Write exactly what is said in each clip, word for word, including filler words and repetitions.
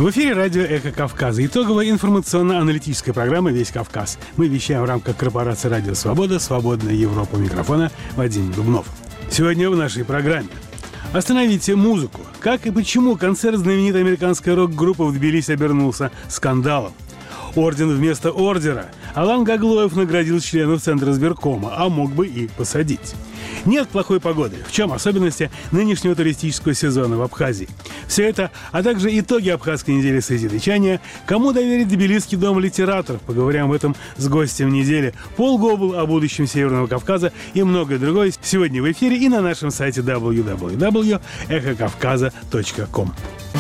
В эфире радио «Эхо Кавказа». Итоговая информационно-аналитическая программа «Весь Кавказ». Мы вещаем в рамках корпорации «Радио Свобода», «Свободная Европа». У микрофона Вадим Дубнов. Сегодня в нашей программе. Остановите музыку. Как и почему концерт знаменитой американской рок-группы в Тбилиси обернулся скандалом? Орден вместо ордера. Алан Гаглоев наградил членов Центра избиркома, а мог бы и посадить. Нет плохой погоды. В чем особенности нынешнего туристического сезона в Абхазии? Все это, а также итоги абхазской недели созидычания, кому доверить Тбилисский дом литераторов, поговорим об этом с гостем недели, Пол Гобл, о будущем Северного Кавказа и многое другое сегодня в эфире и на нашем сайте дабл ю дабл ю дабл ю точка эхо кавказа точка ком.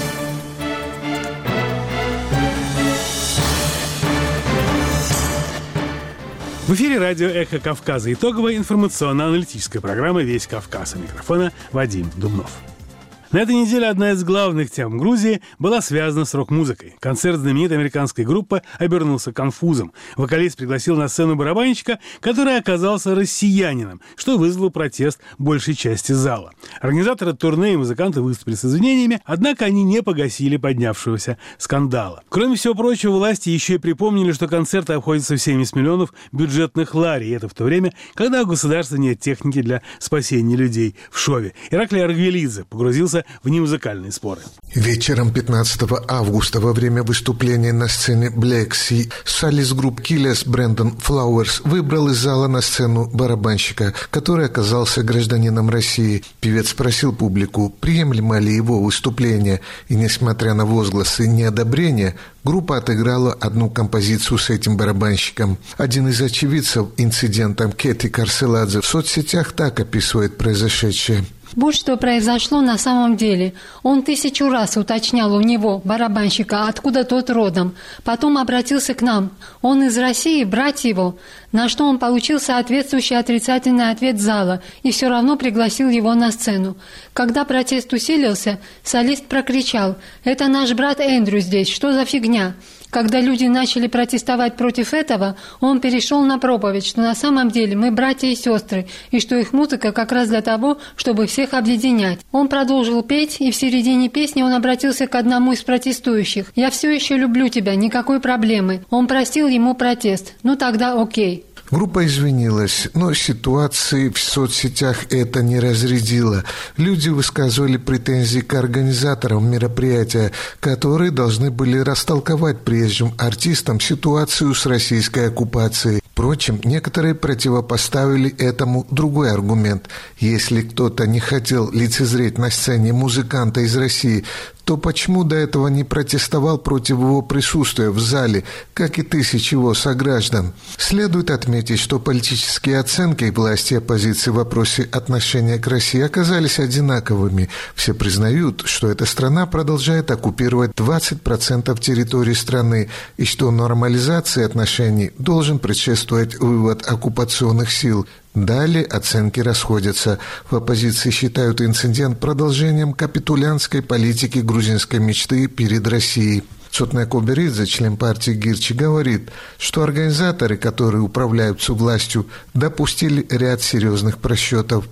В эфире радио «Эхо Кавказа». Итоговая информационно-аналитическая программа «Весь Кавказ». У микрофона Вадим Дубнов. На этой неделе одна из главных тем Грузии была связана с рок-музыкой. Концерт знаменитой американской группы обернулся конфузом. Вокалист пригласил на сцену барабанщика, который оказался россиянином, что вызвало протест большей части зала. Организаторы турне и музыканты выступили с извинениями, однако они не погасили поднявшегося скандала. Кроме всего прочего, власти еще и припомнили, что концерты обходятся в семьдесят миллионов бюджетных лари, и это в то время, когда у государства нет техники для спасения людей в шове. Ираклий Аргвелидзе погрузился в немузыкальные споры. Вечером пятнадцатого августа во время выступления на сцене Black Sea солист группы Killers Брэндон Флауэрс выбрал из зала на сцену барабанщика, который оказался гражданином России. Певец спросил публику, приемлемо ли его выступление, и, несмотря на возгласы неодобрения, группа отыграла одну композицию с этим барабанщиком. Один из очевидцев инцидента, Кэти Карселадзе, в соцсетях так описывает произошедшее. Вот что произошло на самом деле. Он тысячу раз уточнял у него, барабанщика, откуда тот родом. Потом обратился к нам. Он из России, брать его. На что он получил соответствующий отрицательный ответ зала и все равно пригласил его на сцену. Когда протест усилился, солист прокричал: «Это наш брат Эндрю здесь, что за фигня?» Когда люди начали протестовать против этого, он перешел на проповедь, что на самом деле мы братья и сестры, и что их музыка как раз для того, чтобы всех объединять. Он продолжил петь, и в середине песни он обратился к одному из протестующих. «Я все еще люблю тебя, никакой проблемы». Он простил ему протест. Ну тогда окей. Группа извинилась, но ситуации в соцсетях это не разрядило. Люди высказывали претензии к организаторам мероприятия, которые должны были растолковать приезжим артистам ситуацию с российской оккупацией. Впрочем, некоторые противопоставили этому другой аргумент. Если кто-то не хотел лицезреть на сцене музыканта из России, то почему до этого не протестовал против его присутствия в зале, как и тысячи его сограждан? Следует отметить, что политические оценки власти и оппозиции в вопросе отношения к России оказались одинаковыми. Все признают, что эта страна продолжает оккупировать двадцать процентов территории страны и что нормализации отношений должен предшествовать вывод оккупационных сил. Далее оценки расходятся. В оппозиции считают инцидент продолжением капитулянтской политики грузинской мечты перед Россией. Цотная Коберидзе, член партии Гирчи, говорит, что организаторы, которые управляют властью, допустили ряд серьезных просчетов.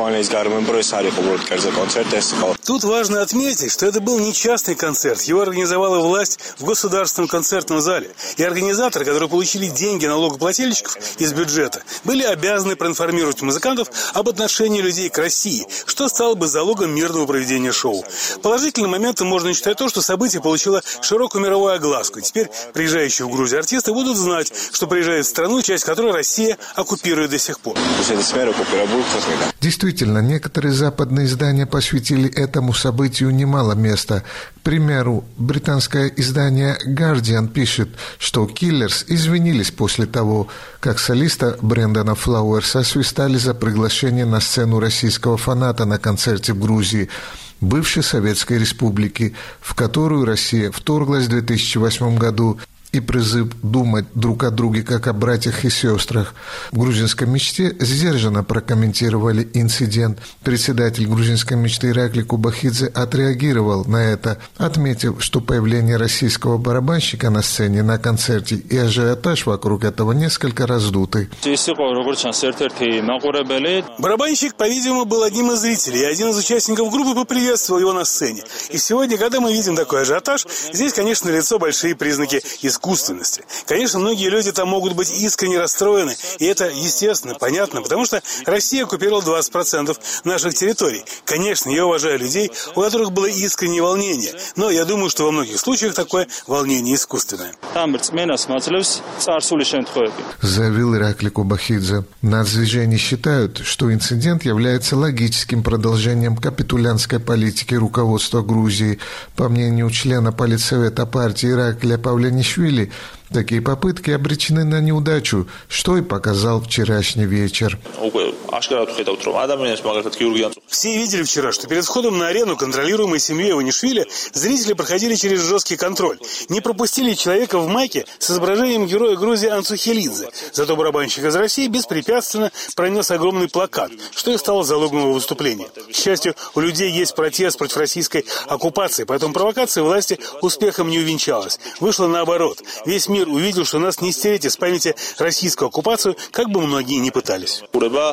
Тут важно отметить, что это был не частный концерт. Его организовала власть в государственном концертном зале. И организаторы, которые получили деньги налогоплательщиков из бюджета, были обязаны проинформировать музыкантов об отношении людей к России, что стало бы залогом мирного проведения шоу. Положительным моментом можно считать то, что событие получило широкую мировую огласку. И теперь приезжающие в Грузию артисты будут знать, что приезжают в страну, часть которой Россия оккупирует до сих пор. Действительно, некоторые западные издания посвятили этому событию немало места. К примеру, британское издание Guardian пишет, что Killers извинились после того, как солиста Брэндона Флауэрса освистали за приглашение на сцену российского фаната на концерте в Грузии, бывшей Советской Республики, в которую Россия вторглась в две тысячи восьмом году и призыв думать друг о друге как о братьях и сестрах. В грузинской мечте сдержанно прокомментировали инцидент. Председатель грузинской мечты Ираклий Кубахидзе отреагировал на это, отметив, что появление российского барабанщика на сцене на концерте и ажиотаж вокруг этого несколько раздуты. Барабанщик, по-видимому, был одним из зрителей, и один из участников группы поприветствовал его на сцене. И сегодня, когда мы видим такой ажиотаж, здесь, конечно, налицо большие признаки искусственности. Конечно, многие люди там могут быть искренне расстроены, и это естественно, понятно, потому что Россия оккупировала двадцать процентов наших территорий. Конечно, я уважаю людей, у которых было искреннее волнение, но я думаю, что во многих случаях такое волнение искусственное. Заявил Ираклий Кубахидзе. Нацдвижения считают, что инцидент является логическим продолжением капитулянтской политики руководства Грузии. По мнению члена политсовета партии Ираклия Павлянишвили, такие попытки обречены на неудачу, что и показал вчерашний вечер. Все видели вчера, что перед входом на арену, контролируемой семьей Иванишвили, зрители проходили через жесткий контроль. Не пропустили человека в майке с изображением героя Грузии Анцухелидзе. Зато барабанщик из России беспрепятственно пронес огромный плакат, что и стало залогом его выступления. К счастью, у людей есть протест против российской оккупации, поэтому провокация власти успехом не увенчалась. Вышло наоборот. Весь мир увидел, что нас не стереть из памяти российскую оккупацию, как бы многие ни пытались.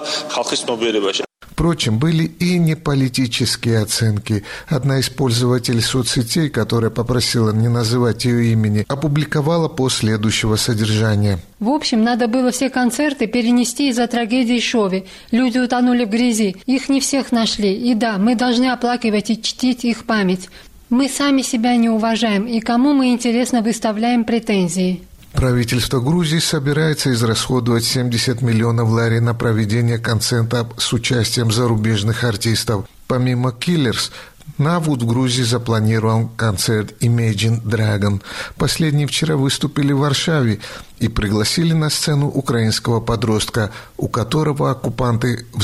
Впрочем, были и неполитические оценки. Одна из пользователей соцсетей, которая попросила не называть ее имени, опубликовала пост следующего содержания. В общем, надо было все концерты перенести из-за трагедии Шови. Люди утонули в грязи. Их не всех нашли. И да, мы должны оплакивать и чтить их память. Мы сами себя не уважаем, и кому мы, интересно, выставляем претензии? Правительство Грузии собирается израсходовать семьдесят миллионов лари на проведение концерта с участием зарубежных артистов. Помимо Killers, на август в Грузии запланирован концерт Imagine Dragon. Последние вчера выступили в Варшаве и пригласили на сцену украинского подростка, у которого оккупанты